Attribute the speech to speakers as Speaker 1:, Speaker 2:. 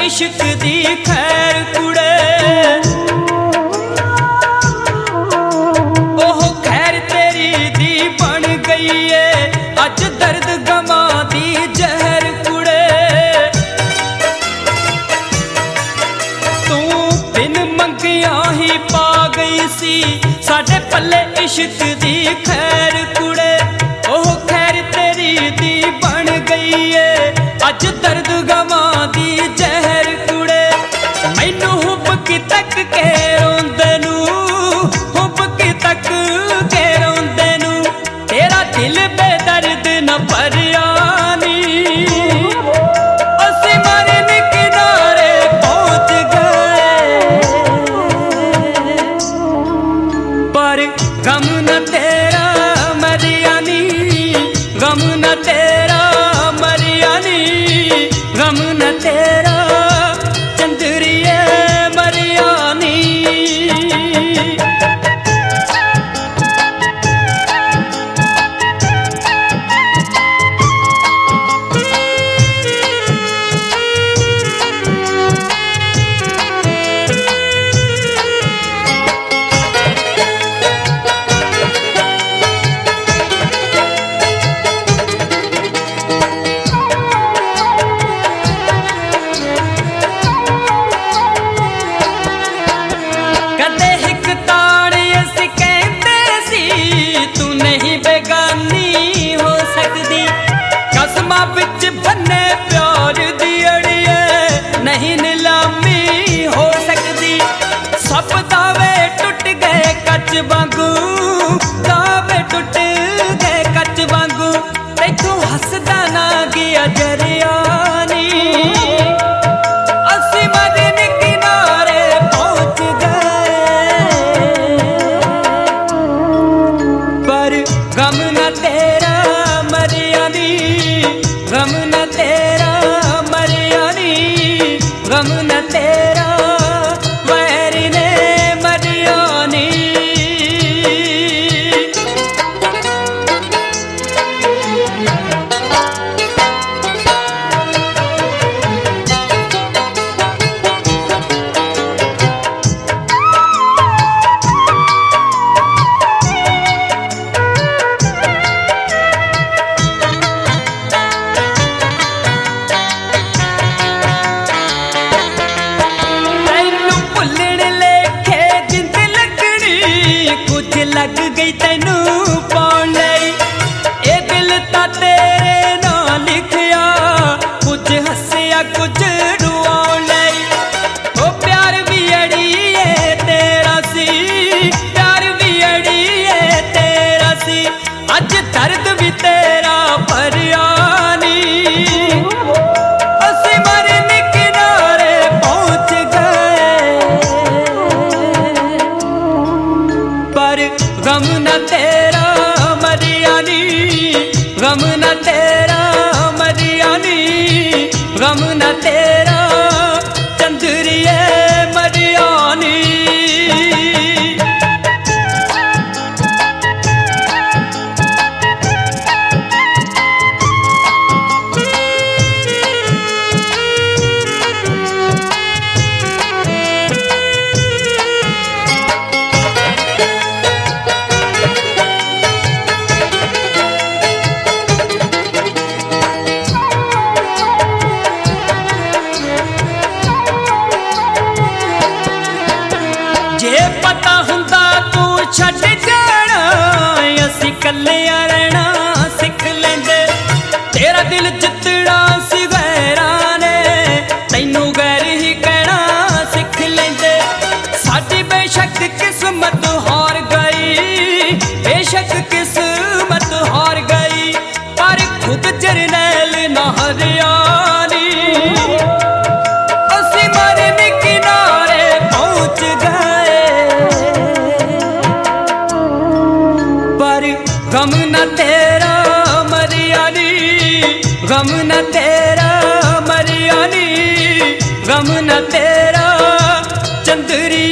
Speaker 1: इश्क दी खैर कुड़े ओह खैर तेरी दी बन गई है अज दर्द गमा दी जहर कुड़े तू बिन मंगिया ही पा गई सी साडे पल्ले इश्क दी खैर कुड़े ओह खैर तेरी दी बन गई है अज दर्द गवा दी जहर कुड़े मैनू हुब की तक के रोंदे नू हुब की तक के रोंदे नू तेरा दिल बेदर्द न भरिया नी असी मरन किनारे पहुंच गए पर गम न तेरा मरिया नी गम न तेरा मरिया नी गम न तेरा चंद्रिए मरिया नी बिच बन्ने प्यार दी अड़िए नहीं नीलामी हो सकती सब दावे टुट गए कच वांगू दावे टुट गए कच वांगू तैथू हसदा ना गया जरिया नी असी मरन किनारे पहुंच गए पर गम न तेरा मरिया नी गम न तेरा मरिया नी गम न तेरा वैर ने मरिया नी लग गई तैनू पाउण लई ए दिल ता तेरे नाल लिखिया कुछ हसिया कुछ रुआउण लई ओ प्यार भी अड़िए तेरा सी प्यार भी अड़िए तेरा सी अज दर्द भी तेरा भरिया नी असी मरन किनारे पहुंच गए पर गम न तेरा मरिया नी गम न तेरा मरिया नी गम न तेरा चंद्रिए मरिया नी पता हुंदा तू छड़ जाना असी कल्लिया रहना सिख लेंदे तेरा दिल जितना सी गैरा ने तैनू गैर ही कहना सिख लेंदे साडी बेशक किस्मत हार गई बेशक किस्मत हार गई पर खुद जरनैल ना हरिया नी असी मरन किनारे पहुंच गए गम न तेरा मरिया नी गम न तेरा मरिया नी गम न तेरा चंद्री